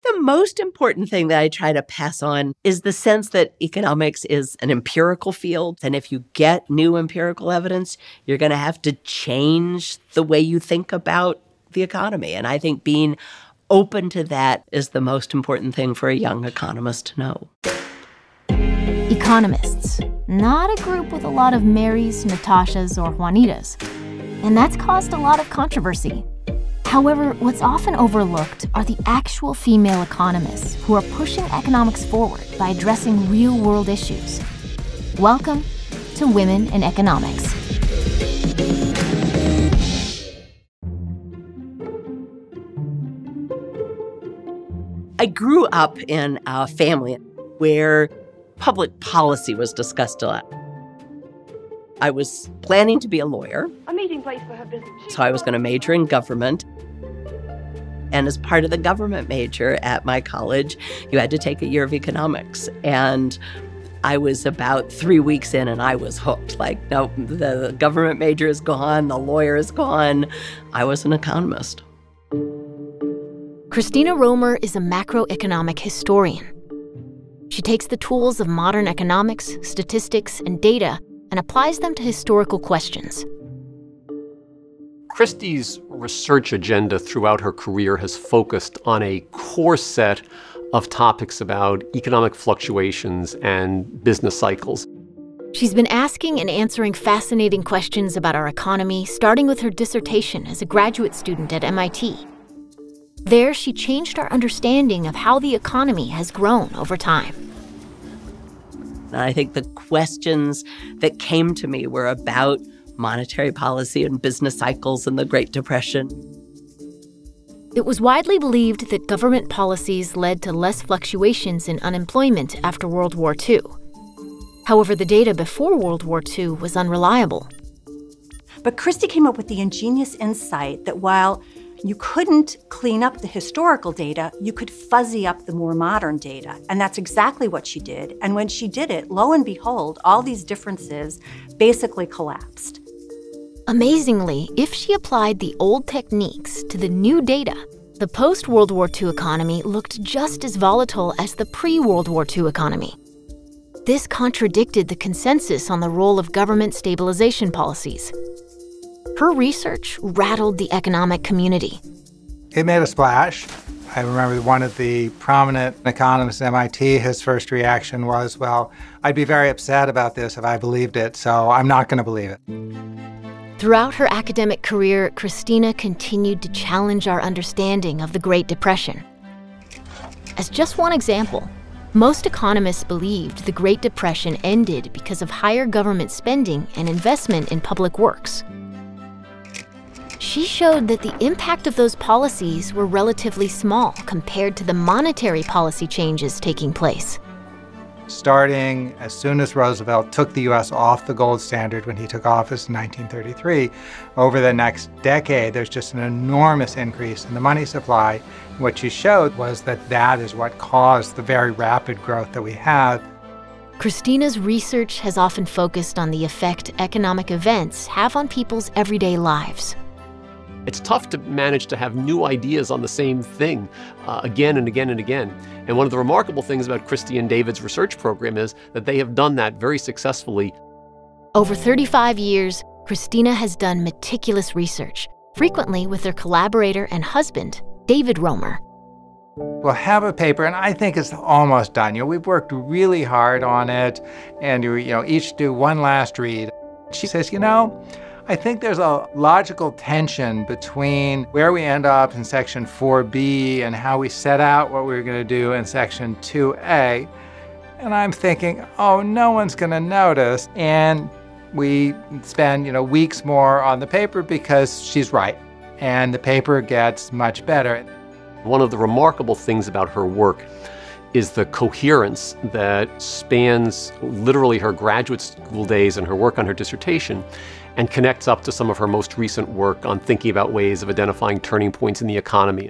The most important thing that I try to pass on is the sense that economics is an empirical field. And if you get new empirical evidence, you're going to have to change the way you think about the economy. And I think being open to that is the most important thing for a young economist to know. Economists, not a group with a lot of Marys, Natashas, or Juanitas. And that's caused a lot of controversy. However, what's often overlooked are the actual female economists who are pushing economics forward by addressing real-world issues. Welcome to Women in Economics. I grew up in a family where public policy was discussed a lot. I was planning to be a lawyer, A meeting place for her business. so I was going to major in government. And as part of the government major at my college, you had to take a year of economics. And I was about 3 weeks in and I was hooked. Like, no, the government major is gone, the lawyer is gone. I was an economist. Christina Romer is a macroeconomic historian. She takes the tools of modern economics, statistics, and data and applies them to historical questions. Christie's research agenda throughout her career has focused on a core set of topics about economic fluctuations and business cycles. She's been asking and answering fascinating questions about our economy, starting with her dissertation as a graduate student at MIT. There, she changed our understanding of how the economy has grown over time. And I think the questions that came to me were about monetary policy and business cycles and the Great Depression. It was widely believed that government policies led to less fluctuations in unemployment after World War II. However, the data before World War II was unreliable. But Christie came up with the ingenious insight that while you couldn't clean up the historical data, you could fuzzy up the more modern data. And that's exactly what she did. And when she did it, lo and behold, all these differences basically collapsed. Amazingly, if she applied the old techniques to the new data, the post-World War II economy looked just as volatile as the pre-World War II economy. This contradicted the consensus on the role of government stabilization policies. Her research rattled the economic community. It made a splash. I remember one of the prominent economists at MIT, his first reaction was, well, I'd be very upset about this if I believed it, so I'm not going to believe it. Throughout her academic career, Christina continued to challenge our understanding of the Great Depression. As just one example, most economists believed the Great Depression ended because of higher government spending and investment in public works. She showed that the impact of those policies were relatively small compared to the monetary policy changes taking place. Starting as soon as Roosevelt took the U.S. off the gold standard when he took office in 1933, over the next decade, there's just an enormous increase in the money supply. What she showed was that that is what caused the very rapid growth that we had. Christina's research has often focused on the effect economic events have on people's everyday lives. It's tough to manage to have new ideas on the same thing again and again and again. And one of the remarkable things about Christie and David's research program is that they have done that very successfully. Over 35 years, Christina has done meticulous research, frequently with her collaborator and husband, David Romer. We'll have a paper, and I think it's almost done. We've worked really hard on it, and each do one last read. She says, I think there's a logical tension between where we end up in Section 4B and how we set out what we were going to do in Section 2A. And I'm thinking, oh, no one's going to notice. And we spend, weeks more on the paper because she's right. And the paper gets much better. One of the remarkable things about her work is the coherence that spans literally her graduate school days and her work on her dissertation, and connects up to some of her most recent work on thinking about ways of identifying turning points in the economy.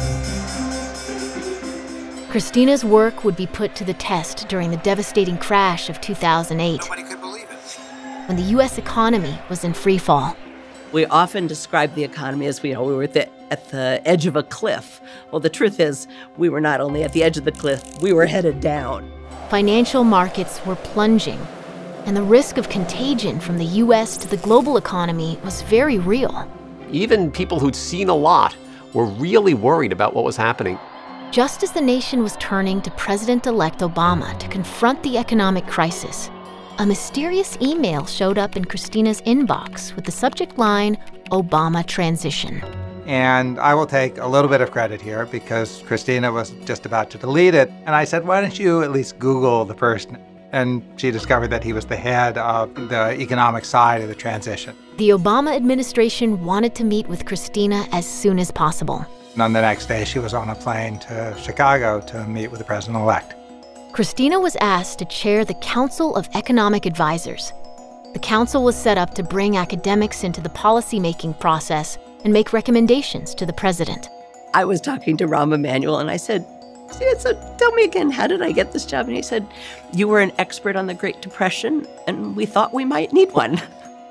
Christina's work would be put to the test during the devastating crash of 2008. Nobody could believe it. When the U.S. economy was in free fall. We often describe the economy as we were at the edge of a cliff. Well, the truth is, we were not only at the edge of the cliff, we were headed down. Financial markets were plunging, and the risk of contagion from the U.S. to the global economy was very real. Even people who'd seen a lot were really worried about what was happening. Just as the nation was turning to President-elect Obama to confront the economic crisis, a mysterious email showed up in Christina's inbox with the subject line, Obama transition. And I will take a little bit of credit here because Christina was just about to delete it. And I said, why don't you at least Google the person? And she discovered that he was the head of the economic side of the transition. The Obama administration wanted to meet with Christina as soon as possible. And on the next day, she was on a plane to Chicago to meet with the president-elect. Christina was asked to chair the Council of Economic Advisors. The council was set up to bring academics into the policymaking process and make recommendations to the president. I was talking to Rahm Emanuel, and I said, so tell me again, how did I get this job? And he said, you were an expert on the Great Depression, and we thought we might need one.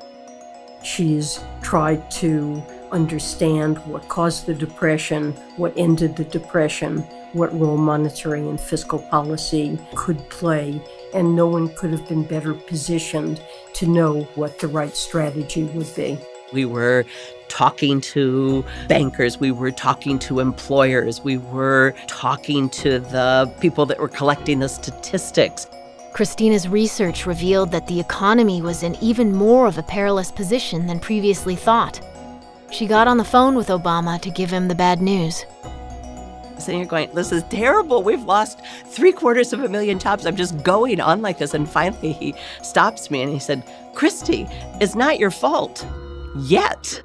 She's tried to understand what caused the Depression, what ended the Depression, what role monetary and fiscal policy could play, and no one could have been better positioned to know what the right strategy would be. We were talking to bankers, we were talking to employers, we were talking to the people that were collecting the statistics. Christina's research revealed that the economy was in even more of a perilous position than previously thought. She got on the phone with Obama to give him the bad news. Sitting here going, this is terrible. We've lost 750,000 jobs. I'm just going on like this. And finally he stops me and he said, Christy, it's not your fault yet.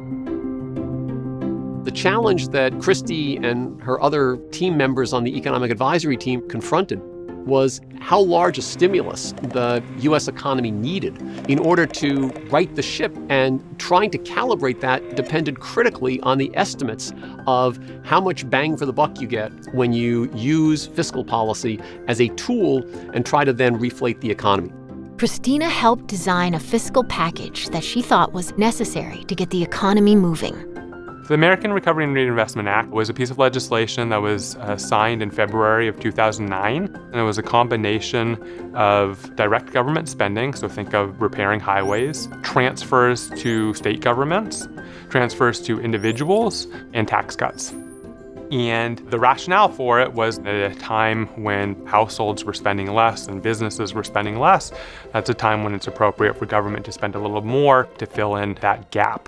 The challenge that Christy and her other team members on the economic advisory team confronted was how large a stimulus the U.S. economy needed in order to right the ship, and trying to calibrate that depended critically on the estimates of how much bang for the buck you get when you use fiscal policy as a tool and try to then reflate the economy. Christina helped design a fiscal package that she thought was necessary to get the economy moving. The American Recovery and Reinvestment Act was a piece of legislation that was signed in February of 2009, and it was a combination of direct government spending, so think of repairing highways, transfers to state governments, transfers to individuals, and tax cuts. And the rationale for it was at a time when households were spending less and businesses were spending less, that's a time when it's appropriate for government to spend a little more to fill in that gap.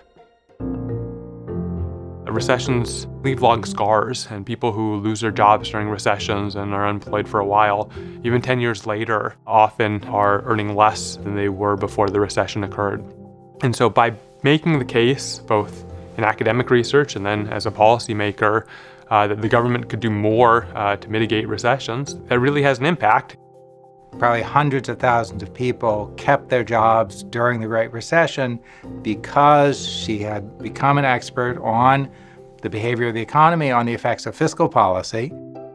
Recessions leave long scars, and people who lose their jobs during recessions and are unemployed for a while, even 10 years later, often are earning less than they were before the recession occurred. And so by making the case, both in academic research and then as a policymaker, that the government could do more to mitigate recessions, that really has an impact. Probably hundreds of thousands of people kept their jobs during the Great Recession because she had become an expert on the behavior of the economy, on the effects of fiscal policy.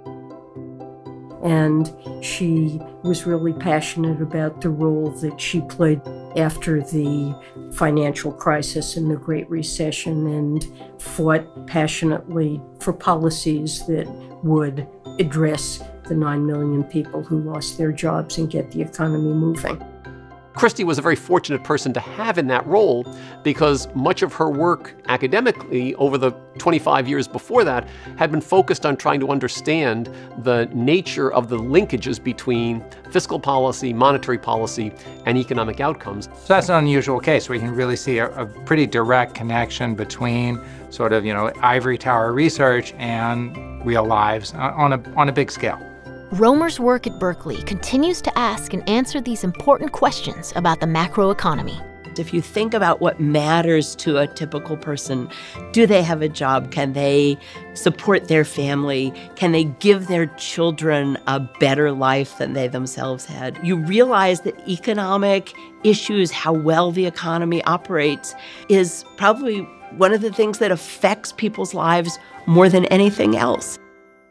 And she was really passionate about the role that she played after the financial crisis and the Great Recession, and fought passionately for policies that would address the 9 million people who lost their jobs and get the economy moving. Christy was a very fortunate person to have in that role because much of her work academically over the 25 years before that had been focused on trying to understand the nature of the linkages between fiscal policy, monetary policy, and economic outcomes. So that's an unusual case where you can really see a pretty direct connection between sort of, ivory tower research and real lives on a big scale. Romer's work at Berkeley continues to ask and answer these important questions about the macroeconomy. If you think about what matters to a typical person, do they have a job? Can they support their family? Can they give their children a better life than they themselves had? You realize that economic issues, how well the economy operates, is probably one of the things that affects people's lives more than anything else.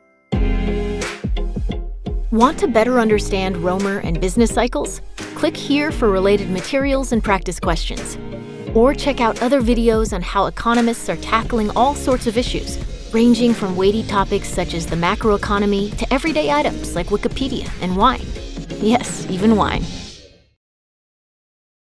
Want to better understand Romer and business cycles? Click here for related materials and practice questions. Or check out other videos on how economists are tackling all sorts of issues, ranging from weighty topics such as the macroeconomy to everyday items like Wikipedia and wine. Yes, even wine.